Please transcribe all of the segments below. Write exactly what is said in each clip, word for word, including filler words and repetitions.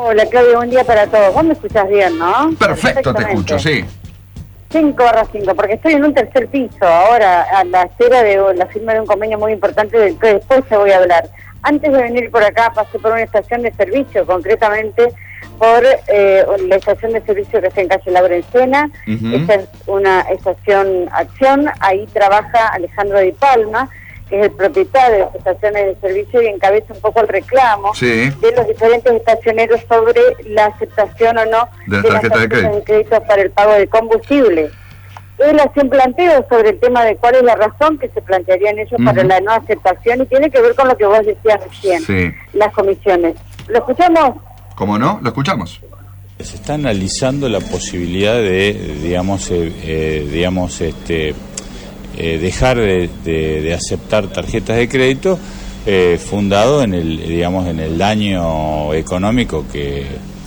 Hola Claudia, buen día para todos. Vos me escuchás bien, ¿no? Perfecto, te escucho, sí. cinco barra cinco, porque estoy en un tercer piso, ahora a la espera de la firma de un convenio muy importante del que después te voy a hablar. Antes de venir por acá pasé por una estación de servicio, concretamente por eh, la estación de servicio que está en calle La Berencena. Uh-huh. Esta es una estación Acción, ahí trabaja Alejandro Di Palma, que es el propietario de las estaciones de servicio y encabeza un poco el reclamo sí. de los diferentes estacioneros sobre la aceptación o no de, de las tarjetas de crédito. de crédito para el pago de combustible. Él hace un planteo sobre el tema de cuál es la razón que se plantearían ellos uh-huh. para la no aceptación, y tiene que ver con lo que vos decías recién, sí. las comisiones. ¿Lo escuchamos? ¿Cómo no? Lo escuchamos. Se está analizando la posibilidad de, digamos, eh, eh, digamos, este, eh, dejar de, de, de aceptar tarjetas de crédito, eh, fundado en el, digamos, en el daño económico que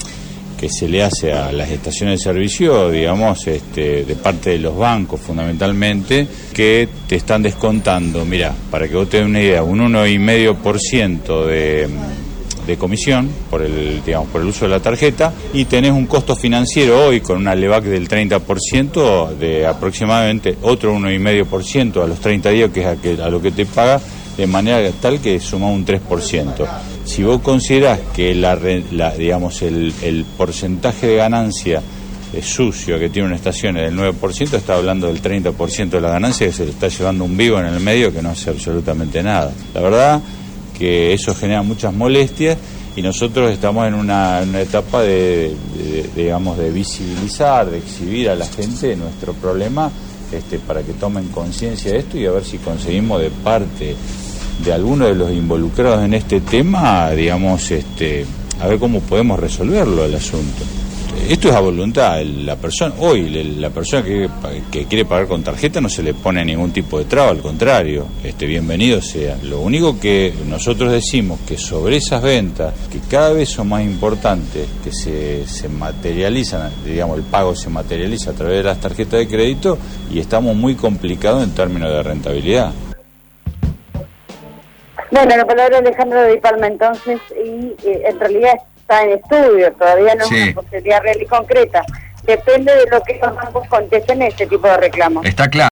que se le hace a las estaciones de servicio, digamos, este, de parte de los bancos fundamentalmente, que te están descontando, mira, para que vos te des una idea, un uno coma cinco por ciento de, de comisión por el, digamos, por el uso de la tarjeta, y tenés un costo financiero hoy con una LEVAC del treinta por ciento de aproximadamente otro uno coma cinco por ciento a los treinta días, que es a, que, a lo que te paga, de manera tal que suma un tres por ciento. Si vos considerás que la, la, digamos, el, el porcentaje de ganancia es sucio que tiene una estación es del nueve por ciento, está hablando del treinta por ciento de la ganancia, que se le está llevando un vivo en el medio que no hace absolutamente nada. La verdad que eso genera muchas molestias, y nosotros estamos en una, en una etapa de, de, de, digamos, de visibilizar, de exhibir a la gente nuestro problema, este, para que tomen conciencia de esto, y a ver si conseguimos de parte de algunos de los involucrados en este tema, digamos, este, a ver cómo podemos resolverlo el asunto. Esto es a voluntad. La persona, hoy la persona que, que quiere pagar con tarjeta no se le pone ningún tipo de traba, al contrario, este, bienvenido sea. Lo único que nosotros decimos que sobre esas ventas, que cada vez son más importantes, que se, se materializan, digamos, el pago se materializa a través de las tarjetas de crédito, y estamos muy complicados en términos de rentabilidad. Bueno, la palabra de Alejandro Di Palma entonces, y eh, en realidad está en estudio, todavía no sí. es una posibilidad real y concreta. Depende de lo que los bancos contesten este tipo de reclamos. Está claro.